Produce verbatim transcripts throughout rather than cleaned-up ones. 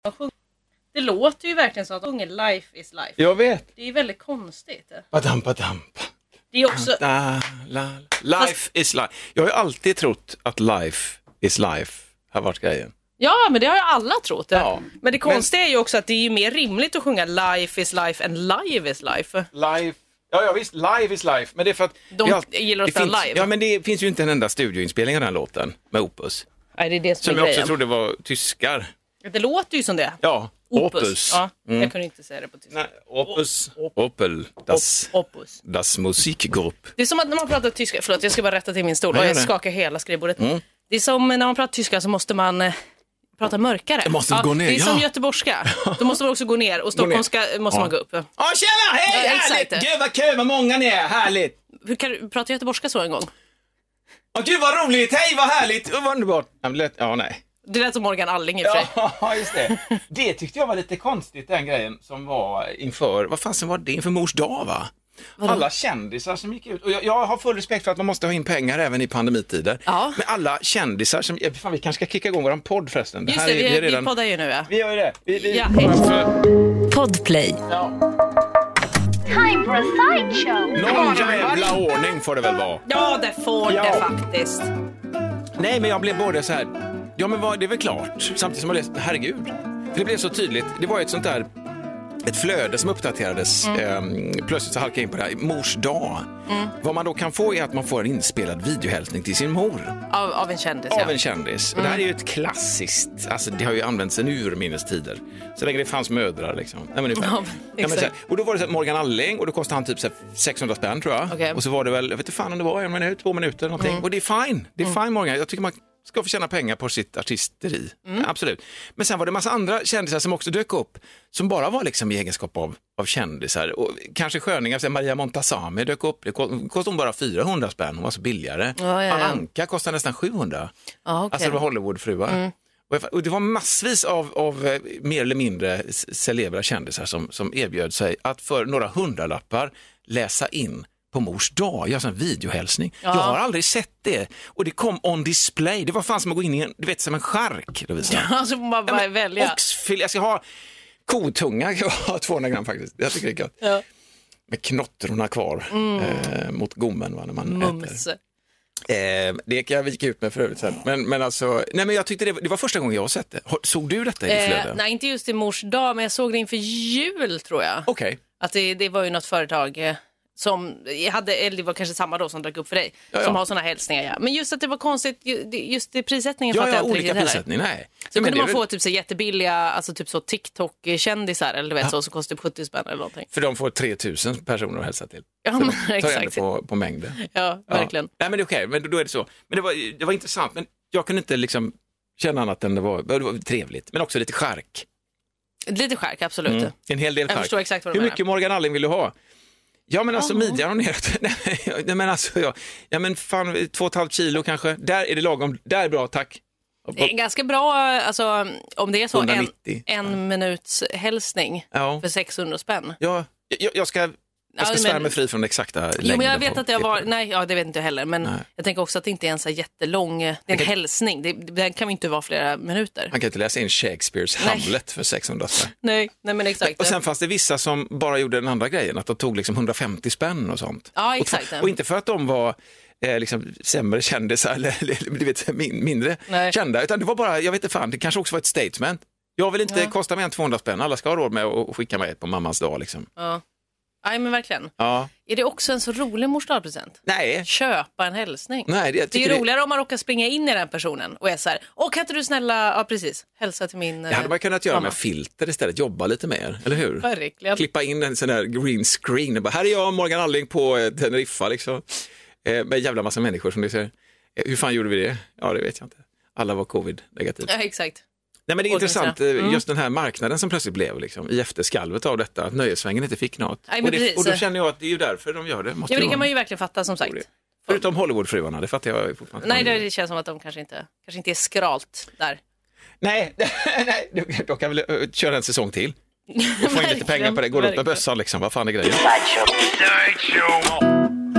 Det låter ju verkligen så att unge life is life. Jag vet. Det är väldigt konstigt. Badam, badam. Det är också... Da, la, life Fast... is life. Jag har ju alltid trott att life is life har varit grejen. Ja, men det har ju alla trott. Ja. Men det konstiga men... är ju också att det är ju mer rimligt att sjunga life is life än live is life. Life... Ja, ja, visst, live is life. Men det är för att... De all... gillar att spela live. Ja, men det finns ju inte en enda studioinspelning av den här låten med Opus. Nej, det är det som, som är jag grejen. också trodde var tyskar. Det låter ju som det. Ja, Opus. Opus. Ja, mm. Jag kunde inte säga det på tyska. Nej, Opus, Op- Opel, das, Opus. das Musikgrupp. Det är som att när man pratar tyska, förlåt jag ska bara rätta till min stol och jag skakar hela skrivbordet. Mm. Det är som när man pratar tyska så måste man eh, prata mörkare. Det måste ja, gå ner. Det är ja. som göteborgska. Då måste man också gå ner och stockholmska måste ja. man gå upp. Ja, tjena, hej, ja, härligt. Gud vad kul, vad många ni är, härligt. Hur kan du prata göteborgska så en gång? Ja, gud vad roligt, hej vad härligt, vad underbart. Ja, nej. Det lät som Morgan Alling i och för sig. Ja, just det. Det tyckte jag var lite konstigt, den grejen som var inför, vad fan var det, inför mors dag va? Vadå? Alla kändisar som gick ut, och jag, jag har full respekt för att man måste ha in pengar även i pandemitider. Ja. Men alla kändisar som, fan vi kanske ska kicka igång våran podd förresten. Just det, det, vi, vi, redan... vi poddar ju nu ja. Vi gör ju det. Vi, vi... Ja, hej. Podplay. Ja. Time for a sideshow. Någon jävla ordning får det väl vara. Ja, det får ja. det faktiskt. Nej, men jag blev både så här. Ja, men vad, det är väl klart. Samtidigt som jag läste, herregud. För det blev så tydligt. Det var ju ett sånt där, ett flöde som uppdaterades. Mm. Eh, plötsligt så halkade jag in på det här. Mors dag. Mm. Vad man då kan få är att man får en inspelad videohälsning till sin mor. Av, av en kändis, Av ja. en kändis. Mm. Och det här är ju ett klassiskt, alltså det har ju använts en urminnes tider. Så länge det fanns mödrar liksom. Nej, men ja, ja, men så här, och då var det så här, Morgan Alling och då kostade han typ så här, sexhundra spänn tror jag. Okay. Och så var det väl, jag vet inte fan om det var en minut, två minuter någonting. Mm. Och det är fine. Det är mm. fine Morgan. Jag tycker man ska få tjäna pengar på sitt artisteri. Mm. Absolut. Men sen var det en massa andra kändisar som också dök upp. Som bara var liksom i egenskap av, av kändisar. Och kanske sköningar, så Maria Montazami dök upp. Det kostade hon bara fyrahundra spänn. Hon var så billigare. Oh, ja, ja. Anka kostade nästan sjuhundra. Oh, okay. Alltså det var Hollywoodfruar. Mm. Och det var massvis av, av mer eller mindre celebra kändisar som, som erbjöd sig att för några hundralappar läsa in på mors dag, jag har en videohälsning. Ja. Jag har aldrig sett det. Och det kom on display. Det var fan som att gå in i en, du vet, som en chark. Ja, alltså man bara ja, välja. Oxfil, jag ska ha kotunga, jag har tvåhundra gram faktiskt. Jag tycker det är gott. Ja. Med knottrorna kvar mm. eh, mot gommen va, när man Mums. äter. Eh, det kan jag vika ut med för övrigt sen. Men, men alltså, nej men jag tyckte det, det var första gången jag har sett det. Såg du detta i flödet? Eh, nej, inte just i mors dag, men jag såg det inför jul tror jag. Okej. Okay. Att det, det var ju något företag eh, som jag hade, eller det var kanske samma då som dök upp för dig, ja, ja. som har såna hälsningar. Ja. Men just att det var konstigt, just det prissättningen ja, fattar ja, jag inte olika riktigt prissättning, nej. Så men kunde man väl... få typ så jättebilliga, alltså typ så TikTok-kändisar eller du vet ja. så, så kostar det sjuttio spänn eller någonting. För de får tre tusen personer att hälsa till. Ja, men, tar exakt. På, på mängden. Ja, verkligen. Ja. Nej, men det är okej, men då är det så. Men det var, det var intressant, men jag kunde inte liksom känna annat än det var, det var trevligt, men också lite skärk. Lite skärk, absolut. Mm. En hel del skärk. Jag förstår exakt vad du Hur mycket menar. Morgan Alling vill du ha? Ja, men alltså oh. midjan och neråt. Nej, men alltså, ja. ja, men fan, två och ett halvt kilo kanske. Där är det lagom. Där är bra, tack. Det är ganska bra, alltså, om det är så en, en minuts hälsning ja. för sexhundra spänn. Ja, jag, jag ska, jag ska ja, svära mig fri från exakta längden. Jo, men jag vet att det var, nej, ja, det vet inte jag heller. Men nej. Jag tänker också att det inte är en så jättelång, det är en kan, hälsning. Det, det kan ju inte vara flera minuter. Man kan inte läsa in Shakespeares Hamlet för sexhundra spänn. Nej, nej, men exakt. Och sen fanns det vissa som bara gjorde den andra grejen, att de tog liksom hundrafemtio spänn och sånt. Ja, exakt. Och, och inte för att de var eh, liksom sämre kändisar eller, eller du vet, min, mindre nej. kända, utan det var bara, jag vet inte fan, det kanske också var ett statement. Jag vill inte ja. kosta mer än tvåhundra spänn, alla ska ha råd med att skicka mig på mammans dag liksom. Ja. Nej, men verkligen. Ja. Är det också en så rolig morsdagspresent? Nej. Köpa en hälsning. Nej, det, det är roligare det... om man råkar springa in i den personen och är så här, åh, kan inte du snälla, ja precis, hälsa till min Det hade man kunnat göra mamma. Med filter istället, jobba lite mer, eller hur? Verkligen. Klippa in en sån där green screen och bara, här är jag, Morgan Alling på eh, Teneriffa liksom. Eh, med jävla massa människor som du säger. Eh, hur fan gjorde vi det? Ja, det vet jag inte. Alla var covid-negativt. Ja, exakt. Nej, men det är intressant, mm. just den här marknaden som plötsligt blev liksom, i efterskalvet av detta, att nöjesvängen inte fick något. Nej, och, det, och då känner jag att det är ju därför de gör det. Måste ja, men det kan man ju verkligen fatta som sagt. Förutom Hollywoodfruarna, det fattar jag fortfarande. Nej, det, det känns som att de kanske inte, kanske inte är skralt där. Nej, nej då kan vi uh, köra en säsong till. Och få in lite pengar på det, gå runt med bössan liksom, vad fan är grejen?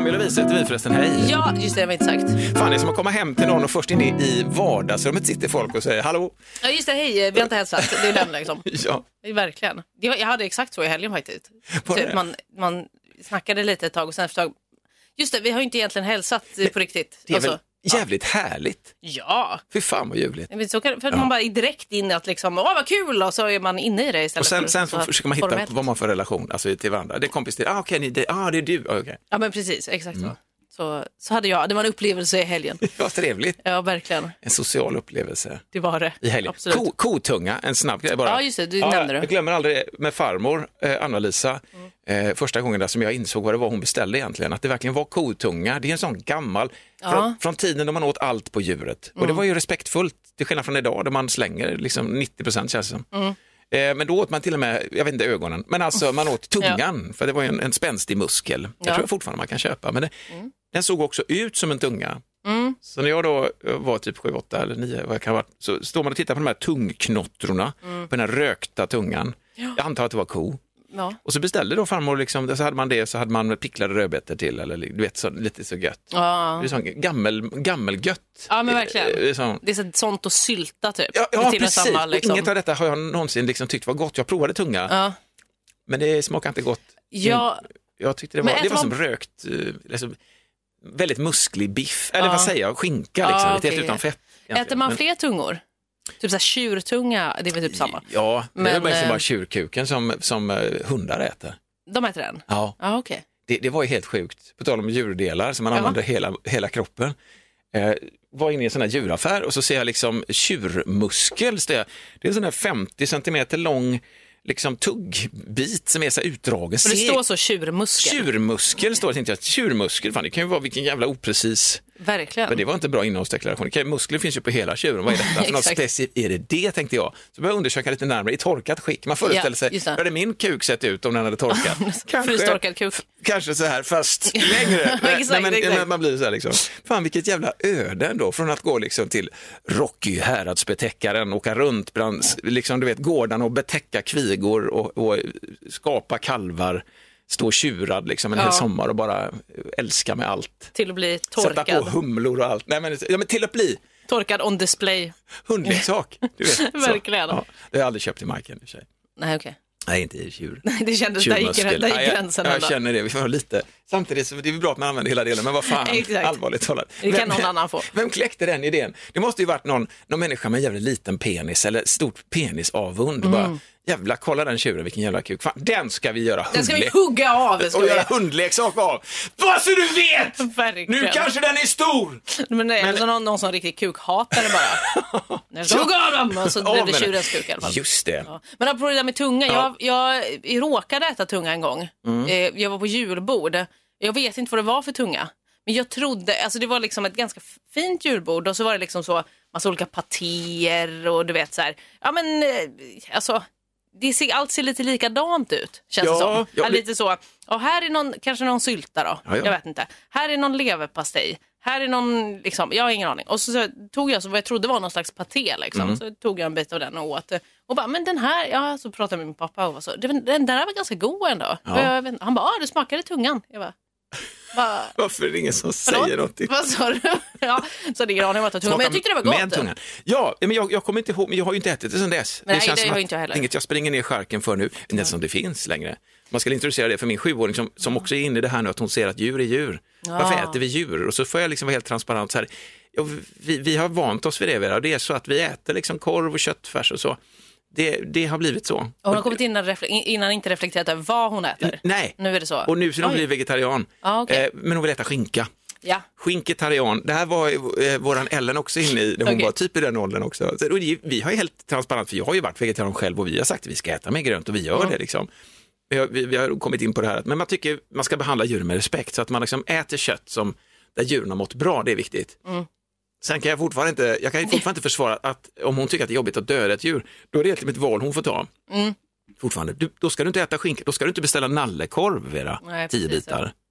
Tommy och Lovisa heter vi förresten, hej. Ja, just det, jag har inte sagt. Fan, det är som att komma hem till någon och först in i vardagsrummet sitter folk och säger hallå. Ja, just det, hej, vi har inte hälsat. Det är den liksom. Ja. Det är verkligen. Jag hade exakt så i helgen faktiskt. Typ, man, man snackade lite ett tag och sen efter ett tag, just det, vi har ju inte egentligen hälsat på riktigt. Det är alltså, väl jävligt ja. härligt. Ja. Fy fan vad ljuvligt. Så kan, för att ja. man bara är direkt in i att liksom, åh vad kul, och så är man inne i det istället. Och sen, sen så försöker man hitta formellt. vad man för relation alltså, till varandra. Det är kompis till, ah okej, okay, det, ah, det är du. Okay. Ja men precis, exakt mm. så. Så, så hade jag, det var en upplevelse i helgen. Ja, trevligt. Ja, verkligen. En social upplevelse. Det var det. I helgen. Absolut. Ko, kotunga, en snabb grej bara. Ja, just det, du ja, nämnde det. Jag glömmer aldrig med farmor, eh, Anna-Lisa, mm. eh, första gången där som jag insåg vad det var hon beställde egentligen. Att det verkligen var kotunga. Det är en sån gammal, ja. från, från tiden då man åt allt på djuret. Mm. Och det var ju respektfullt, till skillnad från idag där man slänger liksom nittio procent känns det som. Mm. Men då åt man till och med, jag vet inte ögonen, men alltså man åt tungan, ja. för det var ju en, en spänstig muskel. Jag ja. tror fortfarande man kan köpa, men det, mm. den såg också ut som en tunga. Mm. Så när jag då var typ sju, åtta eller nio, vad jag kan vara, så står man och tittar på de här tungknottrorna, mm. på den här rökta tungan. Ja. Jag antar att det var ko. Ja. Och så beställde då farmor liksom, så hade man det, så hade man picklade rödbetor till, eller du vet, så, lite så gött. Ja. Det är sån gammel, gammelgött. Ja men verkligen. Det är, sån... det är sånt och sylta typ. Ja, ja till precis. Samma, liksom. Inget av detta har jag någonsin liksom tyckt var gott. Jag provade tunga, ja. men det smakar inte gott. Ja. Jag tyckte det var, det var som man... rökt, liksom, väldigt musklig biff, eller ja. vad säger jag, skinka liksom, ja, okay. helt utan fett. Egentligen. Äter man men... fler tungor? Typ såhär tjurtunga, det är väl typ samma. Ja, det men, är bara, bara tjurkuken som, som hundar äter. De äter den? Ja, ah, okay. det, det var ju helt sjukt. På tal om djurdelar som man ja. använder hela, hela kroppen. Eh, var inne i en sån här djuraffär och så ser jag liksom tjurmuskel. Det är en sån här femtio centimeter lång liksom tuggbit som är så utdragen. Och det står så tjurmuskel. Tjurmuskel står det, inte jag. Tjurmuskel, fan, det kan ju vara vilken jävla oprecis. Verkligen. Men det var inte bra innehållsdeklaration. Muskler finns ju på hela tjuren. Vad är detta för något specifikt? Är det det, tänkte jag. Så började jag undersöka lite närmare i torkat skick. Man föreställer sig, hur hade min kuk sett ut om den hade torkat? Frystorkad kuk. Kanske så här, fast längre. exakt, men, exakt. Man blir så här liksom. Fan, vilket jävla öde ändå. Från att gå liksom till Rocky häradsbetäckaren, åka runt bland liksom, du vet, gårdarna och betäcka kvigor och, och skapa kalvar. Stå tjurad liksom en ja. hel sommar och bara älska med allt. Till att bli torkad. Sätta på humlor och allt. Nej, men, ja, men till att bli. Torkad on display. Hundleksak, du vet. Verkligen. Ja, det har jag aldrig köpt i marken i och för sig. Nej, okej. Okay. Nej, inte i tjur. Det kändes, där gick, där gick gränsen. Jag, jag känner det, vi får lite. Samtidigt så det är bra att man använder hela delen, men vad fan, allvarligt talat. Det kan någon annan få. Vem kläckte den idén? Det måste ju varit någon, någon människa med en jävla liten penis eller stort penisavund. Mm. Bara, jävla, kolla den tjuren, vilken jävla kuk. Fan, den ska vi göra hundlek. Den ska vi hugga av. Ska och vi göra hundleksak av. Bara så du vet! Verkligen. Nu kanske den är stor! Men det är men... någon, någon som riktigt kukhatare bara. Jag ska hugga av dem! Och så blev det tjurens kuk i alla fall. Just det. Ja. Men apropå det där med tunga, ja. jag, jag råkade äta tunga en gång. Mm. Jag var på julbord. Jag vet inte vad det var för tunga. Men jag trodde, alltså det var liksom ett ganska fint julbord. Och så var det liksom så, massa olika patéer och du vet så här. Ja men, alltså... Det ser, allt ser lite likadant ut, känns ja, det som. Ja, det... Lite så, och här är någon, kanske någon sylta då, ja, ja. jag vet inte. Här är någon leverpastej, här är någon, liksom, jag har ingen aning. Och så, så tog jag så vad jag trodde var någon slags paté, liksom. Mm. Så tog jag en bit av den och åt. Och bara, men den här, ja, så pratade jag med min pappa och så, den, den där var ganska god ändå. Ja. Jag vet, han bara, ah, det smakade i tungan. Jag bara, Va? Varför är det ingen som säger Förlåt? någonting? Vad sa du? Ja, så det är granen att ta tungan. Men jag tyckte det var gott. Med tungan. Ja, men jag, jag kommer inte ihåg, men jag har ju inte ätit det sedan dess. Nej, det känns det som har att inte jag heller. Inget jag springer ner i skärken för nu, inte ens som det finns längre. Man ska introducera det för min sjuåring som, som också är inne i det här nu, att hon ser att djur är djur. Ja. Varför äter vi djur? Och så får jag liksom vara helt transparent så här. Ja, vi, vi har vant oss vid det, Vera. Det är så att vi äter liksom korv och köttfärs och så. Det, det har blivit så. Och hon har kommit in innan inte reflekterat över vad hon äter. Nej. Nu är det så. Och nu så hon blir vegetarian. Ah, okay. eh, men hon vill äta skinka. Ja. Skinketarian. Det här var eh, våran Ellen också inne i. Hon okay. var typ i den åldern också. Så, och vi har ju helt transparent, för jag har ju varit vegetarian själv och vi har sagt att vi ska äta mer grönt och vi gör mm. det liksom. Vi har, vi, vi har kommit in på det här. Att, men man tycker man ska behandla djur med respekt så att man liksom äter kött som där djuren har mått bra. Det är viktigt. Mm. Sen kan jag fortfarande inte, jag kan fortfarande inte försvara att om hon tycker att det är jobbigt att döda ett djur, då är det egentligen ett val hon får ta. Mm. Fortfarande. Du, då ska du inte äta skinka, då ska du inte beställa nallekorv, Vera. Nej, tio bitar.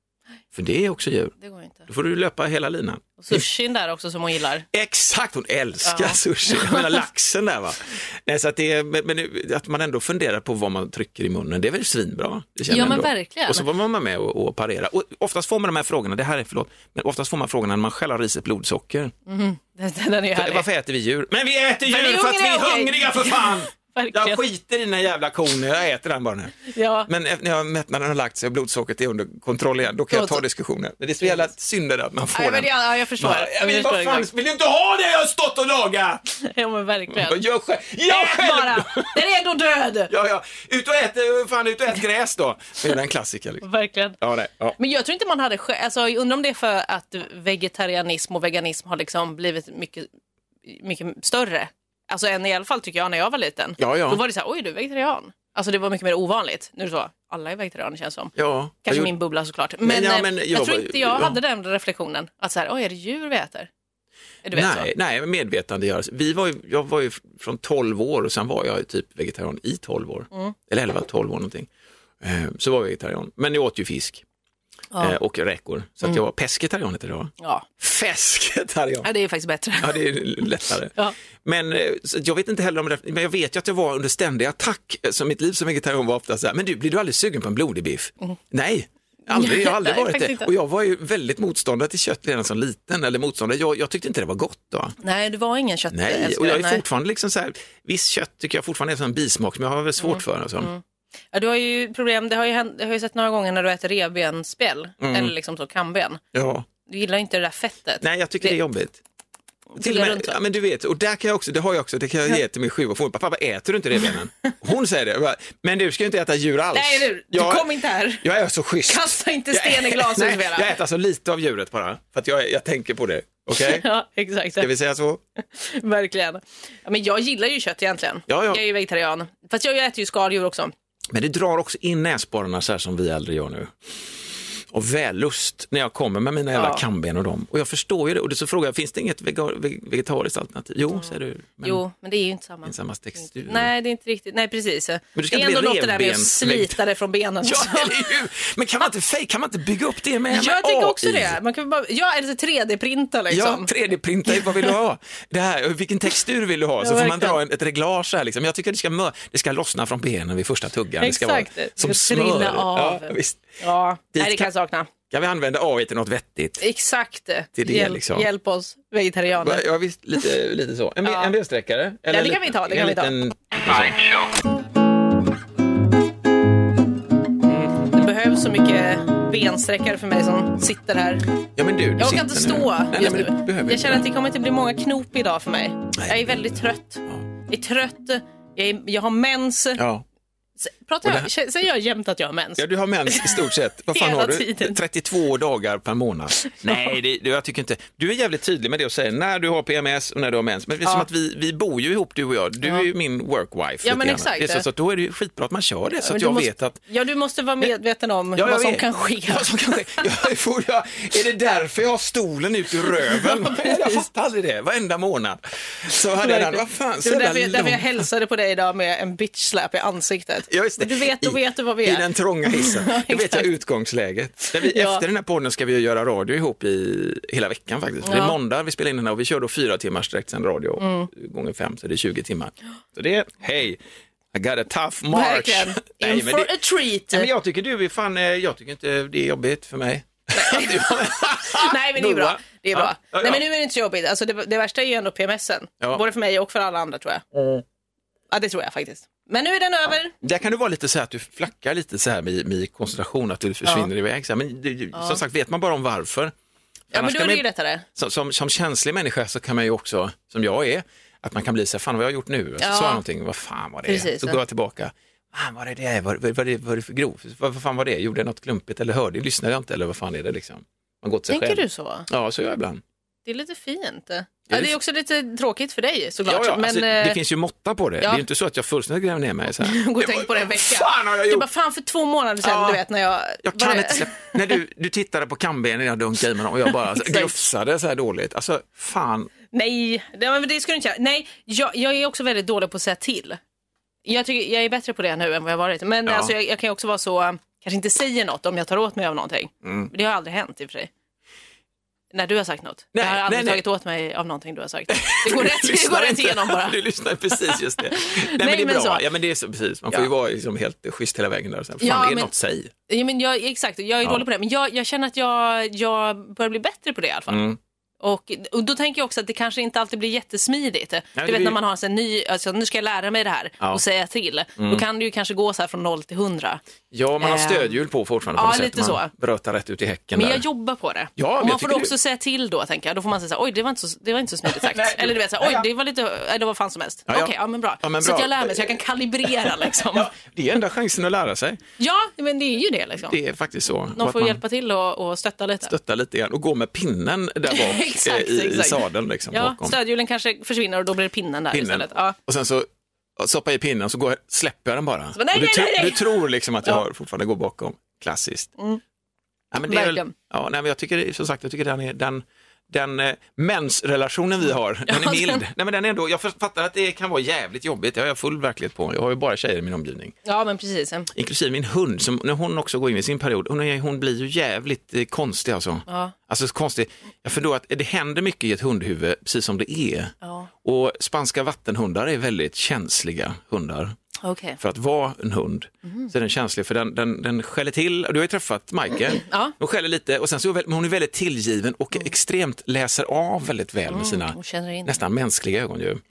För det är också djur. Det går inte. Då får du löpa hela linan. Och sushin där också som hon gillar. Exakt, hon älskar Ja. sushi. Jag menar laxen där va. Nej, så att, det är, men, men att man ändå funderar på vad man trycker i munnen, det är väl svinbra. Det känner Ja, jag men ändå. verkligen. Och så var man med och, och parera. Och oftast får man de här frågorna, det här är förlåt, men oftast får man frågorna när man själv har i sig blodsocker. Mm. Den är ju För, härlig. varför äter vi djur? Men vi äter djur vi är för att vi är hungriga, okej. hungriga för fan! Verkligen. Jag skiter i den här jävla kon, jag äter den bara nu. Ja. Men när jag mättnaden har lagt sig och blodsockret är under kontroll igen, då kan jag ta diskussionen. Men det är så jävla synd att man får Ja, men den. det, ja, jag förstår. Man, Jag jag vill, förstår vad fan, exakt. vill du inte ha det jag har stått och lagat? Ja, men verkligen. Jag själv, jag Ät själv. bara! Den är ändå död! Ja, ja. Ut och ät, fan, ut och ät gräs då. Det är en klassiker. Liksom. Verkligen. Ja, nej, ja. Men jag tror inte man hade skä- alltså, jag undrar om det är för att vegetarianism och veganism har liksom blivit mycket, mycket större. Alltså än i alla fall tycker jag när jag var liten. Ja, ja. Då var det så här, oj du är vegetarian. Alltså det var mycket mer ovanligt. Nu är det så, alla är vegetarianer känns som. Ja. Kanske Jag min bubbla såklart. Men, Men, ja, eh, men jag, jag tror var- inte jag ja. hade den reflektionen. Att så här, oj är det djur vi äter? Du vet Nej, så. nej, medvetandegörelse. Vi var ju, jag var ju från tolv år och sen var jag ju typ vegetarian i tolv år. Mm. Eller elva, tolv år någonting. Eh, Så var jag vegetarian. Men jag åt ju fisk. Ja. Eh, och räkor. Så att jag var pescetarian heter det då. Ja. Fesketarian. ja, det är faktiskt bättre. Ja, det är lättare. Ja. Men eh, så jag vet inte heller om det, men jag vet ju att jag var under ständig attack. Så mitt liv som vegetarian var ofta så här, men du, blir du aldrig sugen på en blodig biff? Mm. Nej, aldrig, jag har aldrig Nej, varit faktiskt det. inte. Och jag var ju väldigt motståndare till kött redan som liten, eller motståndare, jag, jag tyckte inte det var gott då. Nej, du var ingen kött. Nej, och jag är fortfarande liksom så här, viss kött tycker jag fortfarande är som en bismak, men jag har väl svårt Mm. för alltså. Mm. Ja, du har ju problem, det har ju hänt, jag har ju sett några gånger när du äter revbensspjäll. Mm. Eller liksom så kamben. Ja. Du gillar inte det där fettet. Nej, jag tycker det, det är jobbigt. Till och med, ja, men du vet, och där kan jag också, det har jag också, det kan jag ge till min sjuåring. Pappa, pappa, äter du inte revbenen? Hon säger det, bara, men du ska ju inte äta djur alls. Nej, du, du jag, kom inte här. Jag är så schysst. Kasta inte sten i glaset. Nej, Vera. jag äter alltså lite av djuret bara, för att jag, jag tänker på det. Okej? Okay? Ja, exakt. Ska vi säga så? Verkligen. Ja, men jag gillar ju kött egentligen. Ja, ja. Jag är ju vegetarian. Fast jag äter ju skaldjur också. Men det drar också in näsborrarna så här som vi aldrig gör nu. Och vällust när jag kommer med mina jävla Ja. kamben och dem. Och jag förstår ju det. Och det så frågar jag, finns det inget vega- vegetariskt alternativ? Jo, mm. säger du. Men Jo, men det är ju inte samma. det är samma textur. Nej, det är inte riktigt. Nej, precis. Men du ska det är inte ändå bli något det där med att revbens- slita det från benen. Ja, eller hur? Men kan man inte, fej, kan man inte bygga upp det med, med Jag tänker också A I? det. Man kan bara, ja, eller så tre D-printa liksom. Ja, tre D-printa, vad vill du ha? Det här, vilken textur vill du ha? Så Ja, får man verkligen. dra en, ett reglage här liksom. Jag tycker det ska, mö- det ska lossna från benen vid första tuggan. Det ska Exakt. vara Det som ska smör. trilla av. Ja, visst. Ja, Dit nej, det kan jag sakna. Kan vi använda A I till något vettigt? Exakt. Till det, Hjälp, liksom. hjälp oss, vegetarianer. Ja, visst, lite, lite så. En, Ja. en delsträckare? Eller Ja, det kan vi ta, det kan en vi ta. liten- Det behövs så mycket bensträckare för mig som sitter här. Ja, men du, du Jag orkar sitter inte nu. stå Nej, nej, just men du nu. behöver Jag känner att inte. det kommer inte bli många knop idag för mig. Nej. Jag är väldigt trött. Jag är trött. Jag, är, jag har mens. Ja. S- Pratar Och det jag, säger jag jämt att jag har mens? Ja, du har mens i stort sett. Vad fan Hela har du? tiden. trettiotvå dagar per månad. Nej, det, det, jag tycker inte. Du är jävligt tydlig med det och säger när du har P M S och när du har mens. Men det är Ja. som att vi, vi bor ju ihop, du och jag. Du Ja. är ju min workwife. Ja, lite men grann. exakt. Det är så, så att då är det ju skitbra att man kör det så Men att du jag måste, vet att... Ja, du måste vara medveten om Ja, jag vad som vet. kan ske. Vad som kan ske. Jag får, jag, är det därför jag har stolen ut ur röven? Jag fattar aldrig det. Varenda månad. Så hade jag den, vad fan, Det så var jävla därför, jag- därför jag lång- hälsade på dig idag med en bitch slap i ansiktet. Ja, just det. Men du vet, då I- vet du vad vi I är. den trånga hissen. Ja, Då vet jag exakt. utgångsläget. Där vi, Ja. Efter den här podden ska vi ju göra radio ihop i hela veckan faktiskt. Det är Ja. måndag vi spelar in den här och vi kör då fyra timmars direkt sen radio Mm. gånger fem så det är tjugo timmar. Så det är, hej, I got a tough march. Verkligen. In Nej, men for det, a treat. nej, men jag tycker du är fan, eh, jag tycker inte det är jobbigt för mig. Nej, men det är bra. Det är bra. Ja, ja, ja. Nej, men nu är det inte så jobbigt. Alltså, det, det värsta är ju ändå P M S:en. Ja. Både för mig och för alla andra, tror jag. Mm. Ja, det tror jag faktiskt. Men nu är den över. Där kan du vara lite så här att du flackar lite så här med, med koncentration, att du försvinner Ja. iväg. Så här. Men det, som sagt, vet man bara om varför. Ja, men Annars då kan är det man- ju lättare. Som, som, som känslig människa så kan man ju också, som jag är, att man kan bli så här, fan vad har jag gjort nu? Så Ja. sa jag någonting, vad fan var det? Precis. Så går jag tillbaka, fan vad är det? Vad, vad, vad, är det- vad är det för grovt? Vad, vad fan var det? Gjorde jag något klumpigt eller hörde, lyssnade jag inte eller vad fan är det liksom? Man går till sig Tänker själv. du så? Ja, så gör jag ibland. Det är lite fint. Ja, det- det är också lite tråkigt för dig, såklart. Ja, ja, men alltså, det eh, finns ju måtta på det. Det är ju inte så att jag fullständigt gräver ner mig så här. gå och tänk på det en vecka. Fan har jag Det är gjort? bara fan för två månader sedan, Ja. du vet, när jag... Jag var kan det- inte släppa. När du, du tittade på kambenen jag dunkade i mig och jag bara alltså, Exakt. glufsade så här dåligt. Alltså, fan. Nej, det, men det ska du inte göra. Nej, jag, jag är också väldigt dålig på att säga till. Jag, tycker, jag är bättre på det nu än vad jag har varit. Men Ja. alltså, jag, jag kan ju också vara så kanske inte säger något om jag tar åt mig av någonting. Mm. Det har aldrig hänt i och för sig. När du har sagt något. Nej, jag har aldrig nej, tagit nej. åt mig av någonting du har sagt. Det går rätt, det går rätt igenom bara. Du lyssnar precis just det. Nej, nej men det är men bra. så. Ja, men det är så, precis. Man får Ja. ju vara liksom helt schysst hela vägen där. Fan, Ja, det är men- något säg. Ja, men jag, exakt, jag är Ja. dålig på det. Men jag, jag känner att jag, jag börjar bli bättre på det i alla fall. Mm. Och, och då tänker jag också att det kanske inte alltid blir jättesmidigt. Nej, du det vet blir- när man har en sån ny, alltså nu ska jag lära mig det här Ja. och säga till. Då kan det ju kanske gå så här från noll till hundra. Ja, man har Eh, stödhjul på fortfarande. ja, På något lite sätt. Man så. brötar rätt ut i häcken Men där. jag jobbar på det. Ja, men och jag man får tycker också det- säga till då, tänker jag. Då får man säga så här, oj, det var inte så, det var inte så smidigt sagt. Nej. Eller du vet så här, oj, det var lite, nej, det var fan som helst. Ja, Okej, ja. ja men bra. Ja, men Så att bra. jag lär mig, så jag kan kalibrera liksom. Ja, det är enda chansen att lära sig. Ja, men det är ju det liksom. Det är faktiskt så. Någon Att får man hjälpa till och, och stötta lite. stötta lite grann och gå med pinnen där bak Exakt, eh, i, i exakt. sadeln. Liksom, Ja, bakom. stödhjulen kanske försvinner och då blir det pinnen där Pinnen. istället. Ja. Och sen så stoppa i pinnen och så går, släpper jag den bara. Så, nej, och du, nej, tro- nej, nej. du tror liksom att jag Ja. har fortfarande går bakom. Klassiskt. Mm. Ja, men det är väl, Verkligen. ja, nej, men jag tycker som sagt, jag tycker den är den den eh, mensrelationen vi har, den är Ja, mild. den- Nej, men den är ändå, jag fattar att det kan vara jävligt jobbigt. Det har jag full verklighet på. Jag har ju bara tjejer i min omgivning. Ja, men precis. Inklusive min hund, som, när hon också går in i sin period, hon, är, hon blir ju jävligt eh, konstig alltså. Ja. Alltså så konstig. Jag förstår att det händer mycket i ett hundhuvud, precis som det är. Ja. Och spanska vattenhundar är väldigt känsliga hundar. Okej. För att vara en hund så är den känslig, för den, den, den skäller till. Du har ju träffat Majken. Ja. Hon skäller lite och sen så är hon, hon är väldigt tillgiven och extremt läser av väldigt väl med sina Hon känner in. nästan mänskliga ögon ju.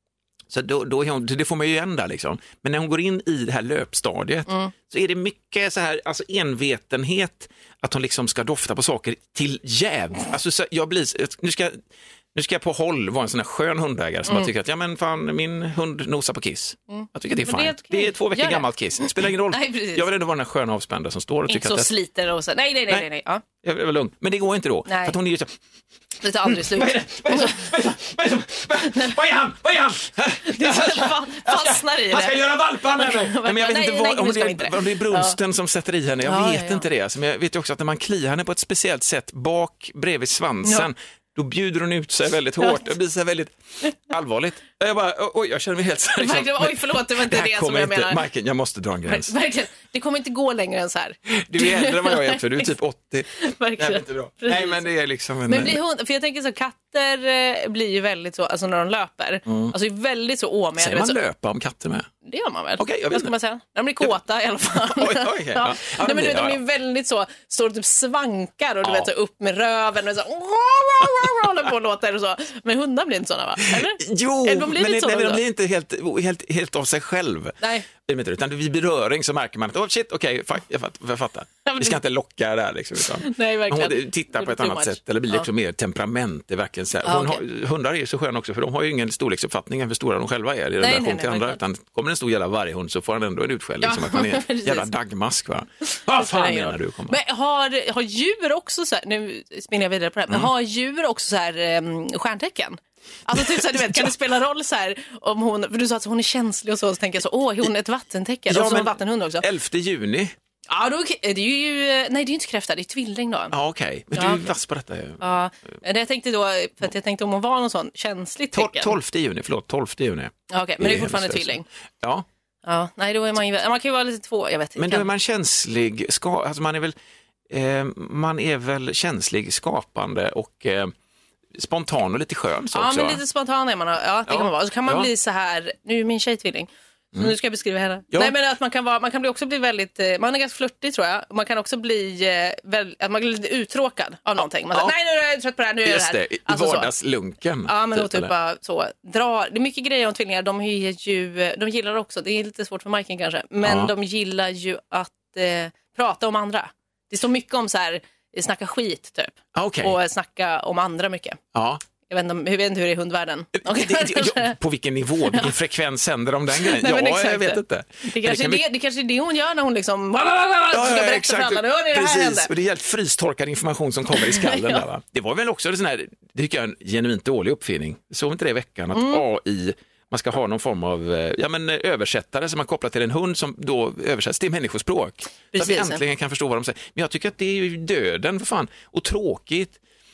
Så då, då är hon, det får man ju igen där liksom. Men när hon går in i det här löpstadiet så är det mycket så här, alltså envetenhet, att hon liksom ska dofta på saker till jäv. Alltså så jag blir, nu ska Nu ska jag på håll vara en sån här skön hundägare som mm. tycker att ja, men fan, min hund nosar på kiss. Mm. Jag tycker att det är Men fint. det är Det, är två veckor Gör det. gammalt kiss. Det spelar ingen roll. Nej, precis. Jag vill ändå vara den här sköna avspända som står och Inte tycker så att det, sliter och så. Nej, nej, nej, nej, nej. Ja. jag är väl lugn. Men det går inte då. Nej. För att hon är ju så Det tar aldrig slut. vad är det? Vad är det? Vad är det? Vad är det? Vad är han? Vad är han? Det är så att man fastnar i Han ska det. göra valpar med mig. Nej, men jag vet Nej, inte nej, vad, om, nu ska det, vi inte det. om det är brunsten som sätter i henne. Jag Ja, vet ja, ja. inte det. Men jag vet ju också att när man kliar henne på ett speciellt sätt bak bredvid svansen, då bjuder hon ut sig väldigt hårt. Det blir så här väldigt allvarligt. Jag bara, oj, jag känner mig helt så här, liksom, Verkligen, oj, förlåt, det var inte här det som kommer jag inte, menar. Majken, jag måste dra en gräns. Verkligen, det kommer inte gå längre än så här. Du är äldre än vad jag är också, du är typ åttio. Verkligen. Nej, inte bra. Precis. Nej, men det är liksom en... Men blir hund, för jag tänker så, katter eh, blir ju väldigt så, alltså när de löper, alltså är väldigt så åmiga. Säger du vet, man så- löpa om katter med? Det gör man väl? Okej, jag vet Vad ska inte. man säga? De blir kåta i alla fall. Oj, oj, okej. Ja. Ja, Nej, det men du blir- vet, de ja, är väldigt så, står och typ svankar och du Ja. vet så upp med röven och så håller på och låter och så. Men hundar blir inte sådana, va? Eller? Jo, Eller de blir men, lite nej, sådana men de då. blir inte helt, helt, helt av sig själv. Nej. Utan vid beröring så märker man att, oh shit, okej, okay, jag, fatt, jag fattar. Vi ska inte locka där liksom. Utan Nej, verkligen. hon tittar på ett Too annat much. sätt, eller blir Ja. liksom mer temperament. Det är verkligen så här. Ja, Hon okej. har, hundar är så sköna också, för de har ju ingen storleksuppfattning hur stora de själva är i relation nej, nej, till andra. verkligen. Utan kommer en stor jävla varghund så får han ändå en utskällning Ja, som att han är en precis. jävla dagmask. Va? Vad fan ingen menar roll. du? Komma? Men har, har djur också så här, nu spinner jag vidare på det här, men Mm. har djur också så här um, stjärntecken? Alltså typ så här, du vet, kan det spela roll så här om hon, för du sa att hon är känslig och så, så tänker jag så, åh, hon är ett vattentecken, och så en vattenhund också. elfte juni. Ja, då är det ju, nej det är ju inte kräfta, det är tvilling då. Ja, okej. Okay. Men Ja, du är okej. vass på detta. ju. Ja, det jag tänkte då, för att jag tänkte om hon var någon sån känslig Tol- tecken. tolfte juni, förlåt, tolfte juni. Ja, okej, men det är Det är fortfarande hemskt, tvilling. Ja. Ja, nej då är man ju, man kan ju vara lite två, jag vet inte. Men då är man känslig, ska, alltså man är väl eh, man är väl känslig, skapande och eh, spontan och lite skön så Ja, också. men lite spontan är man. Ja, det Ja. kan man vara. Så kan man Ja. bli så här, nu är min tjej tvilling. Så nu ska jag beskriva henne. Ja. Nej, men att man kan vara, man kan bli också bli väldigt, eh, man är ganska flörtig tror jag. Man kan också bli eh, väl, att man blir lite uttråkad av någonting. Man Ja. säger, nej nu är jag trött på det här, nu är det Just här. det, i Alltså så. vardagslunken. Ja, men då typ eller? bara så, dra, det är mycket grejer om tvillingar, de är ju, de gillar också, det är lite svårt för Majken kanske, men Ja. de gillar ju att eh, prata om andra. Det står mycket om så här, snacka skit typ. Ah, okej. Och snacka om andra mycket. Ja. Jag vet inte, om- jag vet inte hur det är i hundvärlden. Okay. Det, det, ja, på vilken nivå, vilken frekvens sänder de den grejen? Nej, men Ja, exakt. jag vet inte. Det kanske, kan är vi- det, det kanske är det hon gör när hon liksom Ja, ska ja, berätta exakt. för alla. Nu hör ni det här Precis, hände. och det är helt frystorkad information som kommer i skallen. Ja. Där, va? Det var väl också en sån här, det tycker jag är en genuint dålig uppfinning. Såg inte det i veckan, att Mm. A I, man ska ha någon form av eh, ja, men, eh, översättare som man kopplar till en hund som då översätts till människospråk. Så att vi Precis. äntligen kan förstå vad de säger. Men jag tycker att det är ju döden för fan, och tråkigt.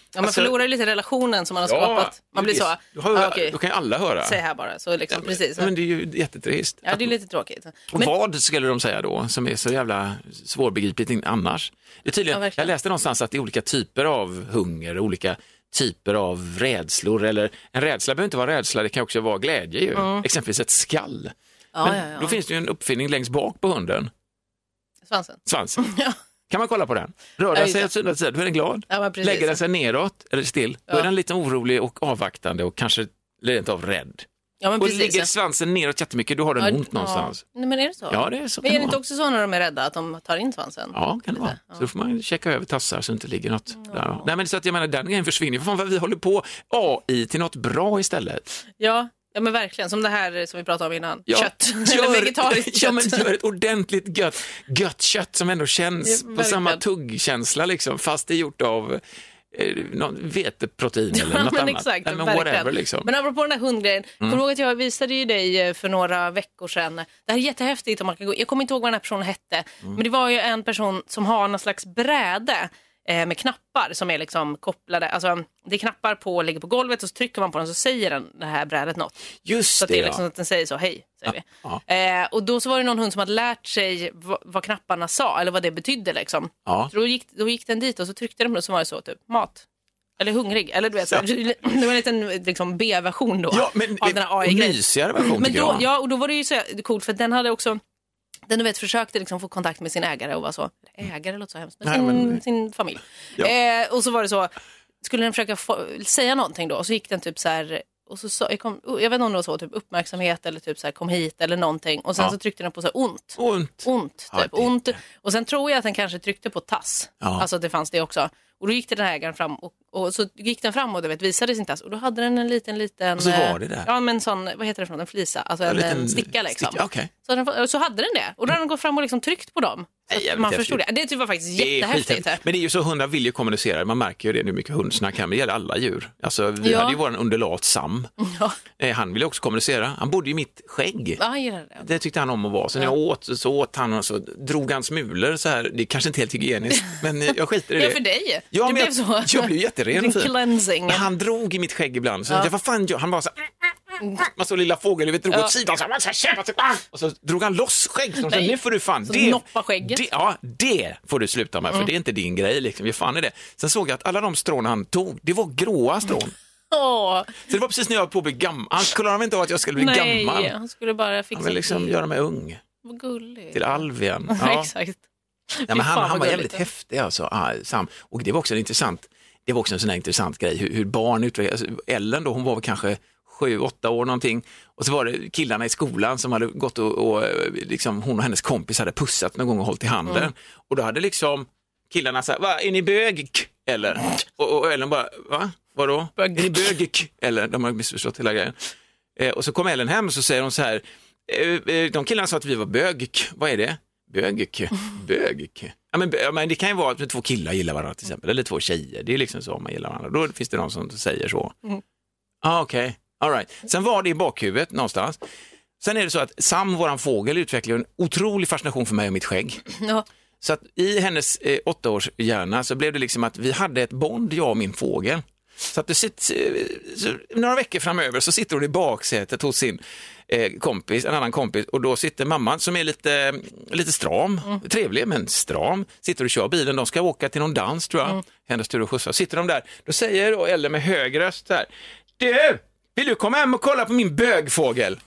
Ja, man alltså, förlorar ju lite relationen som man har ja, skapat. Man blir så, du har, ah, okay. Då kan ju alla höra. Säg här bara, så liksom, ja, precis. Men, men det är ju jättetrist. Ja, det är lite tråkigt. Och men, vad skulle de säga då som är så jävla svårbegripligt annars? Det är tydligen, ja, jag läste någonstans att det är olika typer av hunger, olika typer av rädslor, eller en rädsla behöver inte vara rädsla, det kan också vara glädje ju. Mm. Exempelvis ett skall. Ja, men ja, ja. Då finns det ju en uppfinning längst bak på hunden. Svansen. Svansen. Ja. Kan man kolla på den? Rör den sig åt sida till sida, då är den glad. Ja, lägger den sig neråt eller still, ja. Då är den lite orolig och avvaktande och kanske rent av rädd. Ja, men och precis, ligger ja. svansen neråt jättemycket, då har den ja, ont någonstans. Ja. Men är det så? Ja, det är så. Men är det inte också så när de är rädda att de tar in svansen? Ja, kan det vara. Ja. Så då får man checka över tassar så det inte ligger något ja. där. Nej, men så att jag menar, den grejen försvinner. Fan vad vi håller på A I till något bra istället. Ja. Ja, men verkligen, som det här som vi pratade om innan, ja, kött, gör, eller vegetariskt ja, kött. Men gör ett ordentligt gött, gött kött som ändå känns ja, på samma tuggkänsla liksom, fast det är gjort av eh, någon veteprotein eller ja, något men annat. Exakt, eller whatever, liksom. Men apropå den här hundgrejen, mm. kommer du ihåg att jag visade ju dig för några veckor sedan, det här är jättehäftigt om man kan gå, jag kommer inte ihåg vad den här personen hette, mm. men det var ju en person som har någon slags bräde med knappar som är liksom kopplade, alltså det är knappar på, ligger på golvet och så trycker man på den så säger den det här brädet något. Just så att det, det är liksom ja. att den säger så, hej, säger ja, vi. Ja. Eh, och då så var det någon hund som hade lärt sig vad, vad knapparna sa, eller vad det betydde liksom. Ja. Så då gick, då gick den dit och så tryckte den på det, så var det så typ, mat. Eller hungrig, eller du vet, så, det var en liten liksom, B-version då ja, men, av den här A I-grejen. Mysigare version, men då, jag. ja, och då var det ju så coolt för den hade också, den du vet försökte liksom få kontakt med sin ägare och var så, ägare låter så hemskt, men sin, Nej, men... sin familj. Ja. Eh, och så var det så, skulle den försöka få, säga någonting då, och så gick den typ så här, och så, så jag, kom, jag vet inte om det var så, typ uppmärksamhet eller typ så här, kom hit eller någonting, och sen ja. så tryckte den på så här, ont. Ont. Ont, typ. Ja, ont. Och sen tror jag att den kanske tryckte på tass, ja. alltså det fanns det också. Och då gick den här ägaren fram och, och så gick den fram och du vet, visade sin tass. Och då hade den en liten, liten... Och så var det där. Ja, men sån, vad heter det från en flisa? Alltså en, en liten sticka liksom. Sticka, okay. så, den, så hade den det. Och då hade den gått fram och liksom tryckt på dem. Nej, man förstod det. Det typ var faktiskt det jättehäftigt. Men det är ju så, hundar vill ju kommunicera. Man märker ju det, nu mycket hundsnack här. Det gäller alla djur. Alltså, vi ja. hade ju våran underlat Sam. Ja. Eh, han ville också kommunicera. Han bodde i mitt skägg. Ja, det. det tyckte han om att vara. Så när jag åt så åt han och så drog han smulor så här. Det är kanske inte helt hygieniskt, men jag skiter i det. Ja, för dig. Ja, det men blev så. Jag blev jätteren. Cleansing. Han drog i mitt skägg ibland. Så ja. jag, vad fan, han var så här, man så lilla fågel, vet, drog ja. åt sidan så här, och så drog han loss skägg. Så nu får du fan så det, noppa skägget. Det, ja, det får du sluta med, för mm. det är inte din grej liksom. Vad fan är det? Sen såg jag att alla de strån han tog, det var gråa strån. Oh. Så det var precis när jag var på att bli gammal. Han skulle han inte ha att jag skulle bli Nej, gammal. Nej, han skulle bara fixa. Han vill liksom till. göra mig ung. Vad gulligt. Till alven. Ja, exakt. Ja, men han, han var jävligt häftig alltså. Ah, Sam. Och det var också en intressant, det var också en sån här intressant grej. Hur, hur barn utvecklas. Alltså, Ellen då, hon var väl kanske sju, åtta år någonting. Och så var det killarna i skolan som hade gått och, och liksom, hon och hennes kompis hade pussat någon gång och hållit i handen. Mm. Och då hade liksom killarna sagt, va, är ni bög? Eller, och, och Ellen bara, va? Vadå? Bög. Är ni bög? Eller, de har missförstått hela grejen. Eh, och så kom Ellen hem och så säger hon så här, eh, de killarna sa att vi var bög. Vad är det? Bög. Bög. Ja, men, ja, men det kan ju vara att två killar gillar varandra till exempel, eller två tjejer. Det är liksom så man gillar varandra. Då finns det någon som säger så. Mm. Ah, okej. Okay. All right. Sen var det i bakhuvudet någonstans. Sen är det så att Sam, våran fågel, utvecklar en otrolig fascination för mig och mitt skägg. Ja. Så att i hennes eh, åtta års hjärna så blev det liksom att vi hade ett bond, jag och min fågel. Så att det sitter, så, några veckor framöver så sitter hon i baksätet hos sin eh, kompis, en annan kompis, och då sitter mamman som är lite, lite stram, mm. trevlig men stram, sitter och kör bilen, de ska åka till någon dans tror jag, mm. hennes tur att skjutsa, sitter de där, då säger då Ellen med hög röst så här, du, vill du komma hem och kolla på min bögfågel?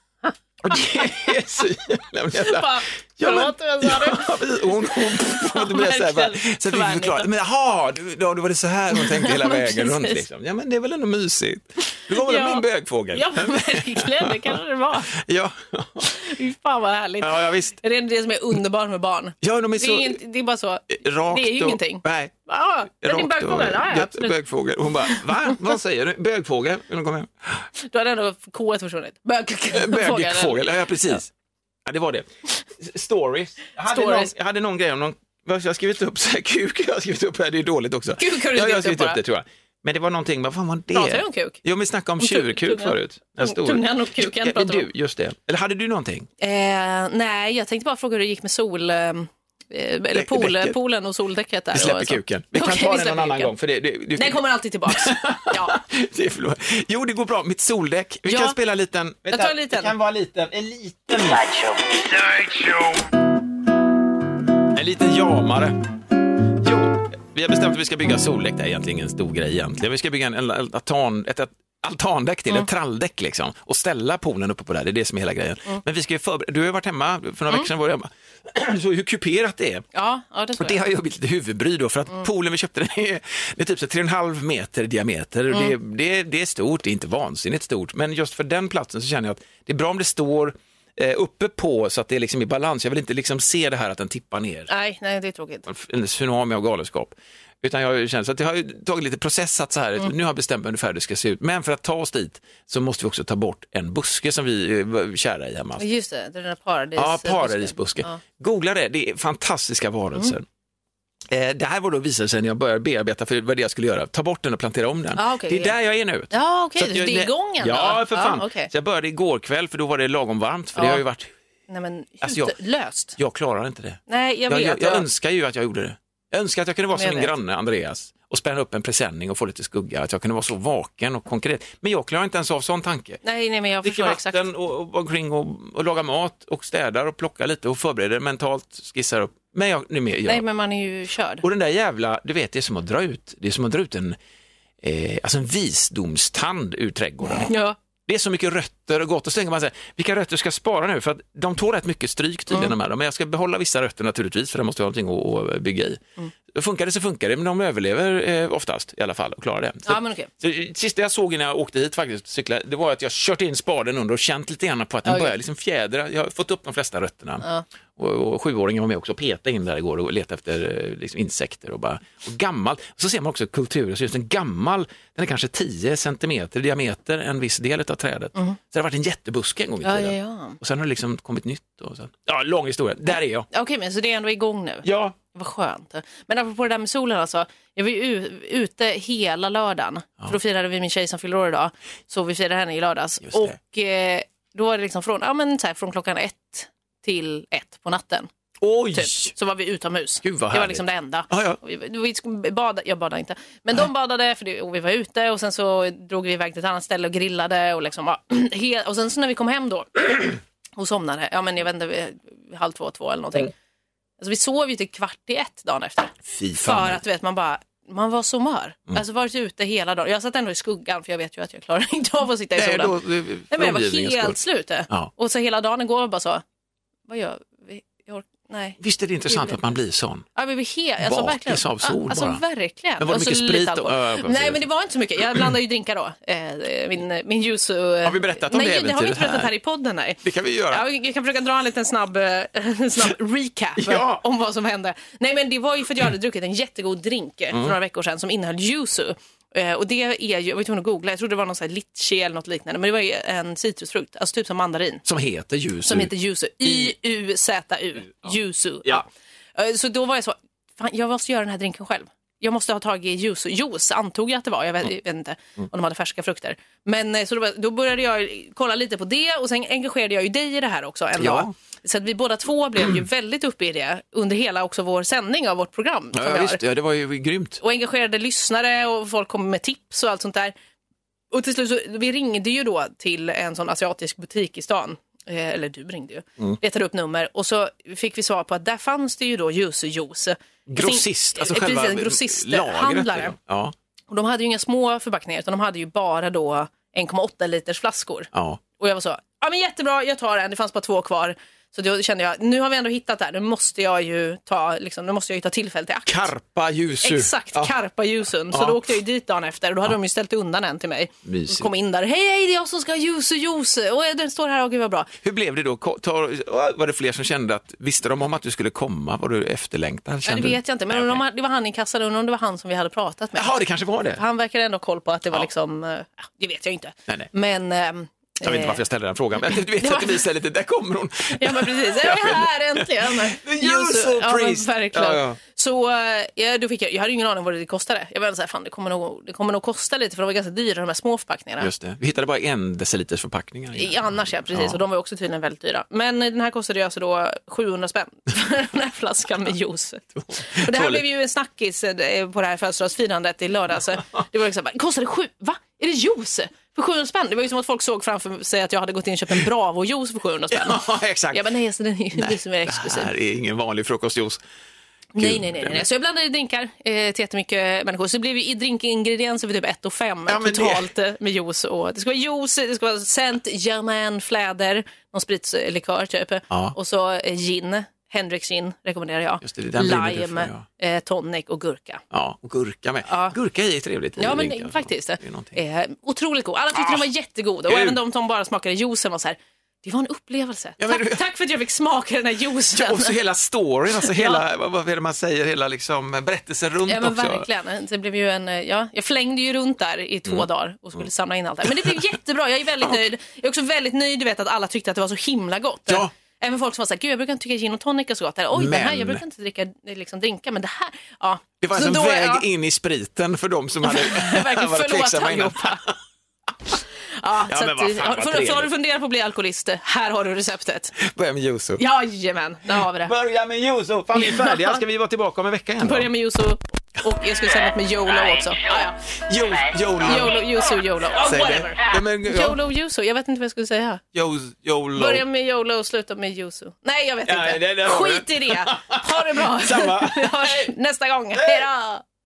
Och det är så jävla jävla... Ja, men, ja, hon, hon, hon, hon så här, bara, så att vi förklarade, men jaha, då, då var det så här hon tänkte hela vägen runt liksom. Ja, men det är väl ändå mysigt. Du var väl ja. min bögfågel? Ja, verkligen, det kan det vara. Ja. Fy fan vad härligt. Ja, ja, visst. Det är det som är underbart med barn. Ja, de är så... Det är, inte, det är bara så, rakt det är ju och, ingenting. Nej. Ja, det är din bögfågel. Ja, ja, absolut. Bögfågel. Hon bara, va? Vad säger du? Bögfågel? Vill de komma hem? Då hade ändå K försvunnit. Bögfågel. Bögfågel, ja precis. Ja. Ja, det var det. Stories. Jag hade, Stories. Någon, jag hade någon grej om någon... Jag har skrivit upp så här, kuk. Jag har skrivit upp här, det är dåligt också. Kuk har du ja, jag har skrivit upp, upp det tror jag. Men det var någonting, vad fan var det? Pratar du om kuk? Jo, men snacka om, om tjurkuk förut. Tung, tungan och kuken pratar du, just det. Eller hade du någonting? Eh, nej, jag tänkte bara fråga hur det gick med sol... Eh, eller pool, poolen och soldäcket där. Vi släpper och kuken. Vi kan okay, ta vi den en annan kuken. gång. För det, det, det, den kommer alltid tillbaks. Ja. det är jo, det går bra. Mitt soldäck. Vi ja. kan spela en liten... Jag tar en liten. Det kan vara liten. En liten... En liten jamare. Jo, vi har bestämt att vi ska bygga soldäck. Det är egentligen en stor grej egentligen. Vi ska bygga en, en, en altan, ett, ett altandäck till, mm. ett tralldäck liksom. Och ställa poolen uppe på det. Det är det som är hela grejen. Mm. Men vi ska ju förbereda... Du har ju varit hemma för några mm. veckor sedan. Var jag hemma. Du såg hur kuperat det är. Ja, ja det tror jag. Och det har ju blivit lite huvudbry då. För att mm. poolen vi köpte den är, det är typ så tre och en halv meter i diameter. Mm. Det, det, det är stort, det är inte vansinnigt stort. Men just för den platsen så känner jag att det är bra om det står... uppe på så att det är liksom i balans. Jag vill inte liksom se det här att den tippar ner. Nej, nej det är tråkigt. En tsunami av galenskap. Utan jag känner så att jag har tagit lite processat så här. Mm. Nu har jag bestämt ungefär hur det ska se ut. Men för att ta oss dit så måste vi också ta bort en buske som vi är kära i hemma. Just det, det är den här paradis. Ja, paradisbuske. Ja. Googla det, det är fantastiska varelser. Mm. Eh, det här var då visade sig när jag började bearbeta för vad det jag skulle göra. Ta bort den och plantera om den. Ah, okay, det är yeah. där jag är nu. Ja, okej. Okay. Det är igång ändå. Ja, för fan. Ah, okay. Så jag började igår kväll för då var det lagom varmt. För ah. det har ju varit... Nej, men alltså jag, löst. Jag klarar inte det. Nej, jag vet. Jag, jag, jag önskar ju att jag gjorde det. Jag önskar att jag kunde vara som min granne Andreas och spänna upp en presenning och få lite skugga. Att jag kunde vara så vaken och konkret. Men jag klarar inte ens av sån tanke. Nej, nej men jag förstår exakt. Och, och, och, kring och, och laga mat och städar och plocka lite och förbereder mentalt, skissar upp. Men jag, nu med, jag. Nej, men man är ju körd. Och den där jävla, du vet, det är som att dra ut, det är som att dra ut en, eh, alltså en visdomstand ur trädgården. Ja. Det är så mycket rötter och gott. Och så tänker man så här, vilka rötter ska jag spara nu? För att de tål rätt mycket stryk tydligen mm. de här. Men jag ska behålla vissa rötter naturligtvis, för det måste jag ha någonting att bygga i. Mm. Funkar det så funkar det, men de överlever eh, oftast i alla fall och klarar det. Så, ja, men okay. så, sista jag såg innan jag åkte hit faktiskt, cykla, det var att jag kört in spaden under och känt lite grann på att den okay. börjar liksom fjädra. Jag har fått upp de flesta rötterna. Ja. Och, och sjuåringen var med också och peta in där igår och leta efter liksom, insekter och bara, och gammal. Och så ser man också kulturen, så just en gammal, den är kanske tio centimeter i diameter, en viss del av trädet. Mm. Så det har varit en jättebuske en gång i tiden. Ja, ja, ja. Och sen har det liksom kommit nytt. Och så. Ja, lång historia. Där är jag. Okej, okay, men så det är ändå igång nu? Ja. Vad skönt. Men apropå det där med solen alltså, jag var ju ute hela lördagen. Ja. För då firade vi min tjej som fyller år idag. Så vi firade henne i lördags. Och eh, då var det liksom från, ja, men, så här, från klockan ett till ett på natten. Oj! Typ. Så var vi utomhus. Gud, vad det var liksom det enda. Ah, ja. vi, vi skulle bada, jag badade inte. Men Nej. de badade för det, och vi var ute. Och sen så drog vi iväg till ett annat ställe och grillade. Och, liksom, ja, he- och sen så när vi kom hem då och somnade, ja men jag vet inte, halv två, två eller någonting. Mm. Alltså vi sov ju till kvart i ett dagen efter. Fy fan. För att vet man bara, man var så mör. Mm. Alltså varit ute hela dagen. Jag satt ändå i skuggan för jag vet ju att jag klarar inte av att sitta i solen. Nej, då, det, Nej men jag var helt slut. Ja. Och så hela dagen igår bara så, vad gör vi? Jag Nej. Visst är det intressant att man blir sån? Ja, vi blir helt, alltså verkligen. Bakis av sol alltså, bara. verkligen. Men var det mycket alltså, sprit? Och, äh, Nej, men det var inte så mycket. Jag blandade ju drinkar då. Eh, min, min juice och... Har vi berättat om nej, det Nej, det har vi inte berättat här? här i podden, nej. Det kan vi göra. Ja, jag kan försöka dra en liten snabb, snabb recap ja. om vad som hände. Nej, men det var ju för att jag hade druckit en jättegod drink mm. för några veckor sedan som innehöll yuzu. Uh, och det är ju, jag var tvungen att googla, jag trodde det var någon sån här litchi eller något liknande, men det var ju en citrusfrukt, alltså typ som mandarin. Som heter yuzu. Som heter yuzu, Y U Z U, yuzu. Ja. Ja. Uh, så då var jag så, fan, jag måste göra den här drinken själv. Jag måste ha tagit juice, juice antog jag att det var, jag vet, jag vet inte om de hade färska frukter. Men så då, då började jag kolla lite på det och sen engagerade jag ju dig i det här också en ja. dag. Så att vi båda två blev ju väldigt uppe i det under hela också vår sändning av vårt program. Ja, ja visst, ja, det var ju grymt. Och engagerade lyssnare och folk kom med tips och allt sånt där. Och till slut så, vi ringde ju då till en sån asiatisk butik i stan. Eh, eller du ringde ju. Mm. Letade upp nummer och så fick vi svar på att där fanns det ju då juice. Grossist, alltså själva precis, en grossisthandlare. Ja. Och de hade ju inga små förpackningar utan de hade ju bara då en komma åtta liters flaskor. Ja. Och jag var så, ja men jättebra, jag tar en, det fanns bara två kvar. Så då kände jag, nu har vi ändå hittat det här, nu måste jag ju ta, liksom, nu måste jag ju ta tillfället i akt. Karpa Jusu. Exakt, ja. Karpa Jusun. Så ja. då åkte jag ju dit dagen efter och då hade ja. de ju ställt undan en till mig. Mysigt. Och kom in där, hej hej det är jag som ska ha Jusu Jusu. Och den står här, och gud vad bra. Hur blev det då? Var det fler som kände att, visste de om att du skulle komma? Var du efterlängtad? Ja, det vet jag inte, men okay. de, det var han i kassan och om det var han som vi hade pratat med. Jaha, det kanske var det. Han verkade ändå koll på att det var ja. liksom, ja, det vet jag inte. Nej, nej. Men... Ähm, jag vet inte varför jag ställer den frågan, men du vet att det visar lite, där kommer hon. Ja, men precis, jag är här äntligen. You're so ja, priest. Verkligen. Ja, ja. så ja, då fick jag, jag hade ingen aning vad det kostade. Jag var så här, fan det kommer, nog, det kommer nog kosta lite för de var ganska dyra de här små förpackningarna. Just det, vi hittade bara en deciliters förpackningar. I, annars ja, precis. Ja. Och de var också tydligen väldigt dyra. Men den här kostade ju alltså då sjuhundra spänn för den här flaskan med juice. Och det här blev ju en snackis på det här födelsedagsfirandet i lördag. Så det var liksom bara, kostade sju, va? Är det juice? För sjuhundra spänn? Det var ju som att folk såg framför sig att jag hade gått in och köpt en Bravo-juice för sjuhundra spänn. Ja, exakt. Ja, men nej, så den är ju som är exklusiv. Det här är ingen vanlig frukostjuice. Nej, nej, nej, nej. Så jag blandade drinkar eh, till jättemycket människor. Så det blev ju i drinkingredienser för typ ett och fem ja, totalt det... med juice. Och det ska vara juice, det ska vara Saint Germain fläder, någon spritslikör typ. Ja. Och så eh, gin, Hendrix gin rekommenderar jag. Just det, det lime, för, ja. eh, tonic och gurka. Ja, och gurka med. Ja. Gurka är trevligt. Ja, men drinkar, faktiskt. Det är eh, otroligt god. Alla tyckte ah, de var jättegoda. Och även de som bara smakade juicen var så här... Det var en upplevelse. Ja, tack, du... tack för att jag fick smaka den här juicen. Ja, och så hela storyn, alltså hela, ja. vad, vad är det man säger, hela liksom berättelsen runt ja, men också. Verkligen. Det blev ju en, ja, jag flängde ju runt där i två mm. dagar och skulle mm. samla in allt det. Men det blev jättebra, jag är väldigt nöjd. Jag är också väldigt nöjd, du vet att alla tyckte att det var så himla gott. Ja. Även folk som var såhär, gud jag brukar inte tycka gin och tonic är så gott. Eller, oj, men... den här, jag brukar inte dricka liksom, drinka, men det här, ja. Det var alltså en väg ja. in i spriten för dem som hade varit tveksamma innan. Ja, ja, så men att, vad fan, för, för har du funderat på att bli alkoholist, här har du receptet. Börja med juice. Jajamän, där har vi det. Börja med juice. Fan, vi är färdiga. Ska vi vara tillbaka om en vecka igen då? Börja med juice och jag skulle säga något med YOLO också. Ah, ja. Jo, YOLO. YOLO, juice, YOLO. Oh, whatever. Ja, men, ja. YOLO, juice. Jag vet inte vad jag skulle säga. YOLO. Börja med YOLO och sluta med juice. Nej, jag vet ja, inte. Det, det Skit i det. Ha det bra. Samma. Vi hörs nästa gång. Hej då.